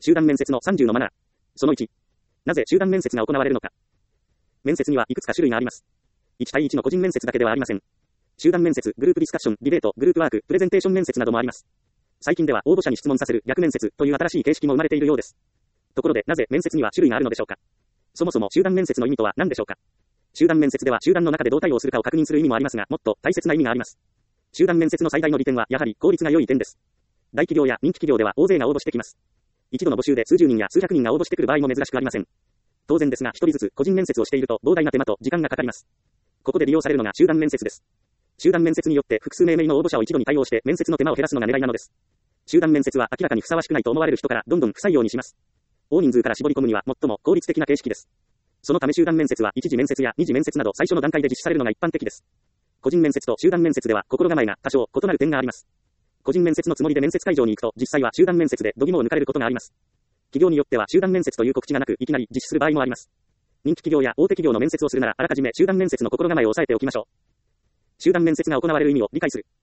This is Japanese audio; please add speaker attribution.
Speaker 1: 集団面接の30のマナー。その1。なぜ集団面接が行われるのか。面接にはいくつか種類があります。1対1の個人面接だけではありません。集団面接、グループディスカッション、ディベート、グループワーク、プレゼンテーション面接などもあります。最近では応募者に質問させる逆面接という新しい形式も生まれているようです。ところで、なぜ面接には種類があるのでしょうか。そもそも集団面接の意味とは何でしょうか。集団面接では集団の中でどう対応するかを確認する意味もありますが、もっと大切な意味があります。集団面接の最大の利点はやはり効率が良い点です。大企業や人気企業では大勢が応募してきます。一度の募集で数十人や数百人が応募してくる場合も珍しくありません。当然ですが、一人ずつ個人面接をしていると膨大な手間と時間がかかります。ここで利用されるのが集団面接です。集団面接によって複数名の応募者を一度に対応して面接の手間を減らすのが狙いなのです。集団面接は明らかにふさわしくないと思われる人からどんどん不採用にします。大人数から絞り込むには最も効率的な形式です。そのため集団面接は一次面接や二次面接など最初の段階で実施されるのが一般的です。個人面接と集団面接では心構えが多少異なる点があります。個人面接のつもりで面接会場に行くと実際は集団面接で度肝を抜かれることがあります。企業によっては集団面接という告知がなくいきなり実施する場合もあります。人気企業や大手企業の面接をするならあらかじめ集団面接の心構えを押さえておきましょう。集団面接が行われる意味を理解する。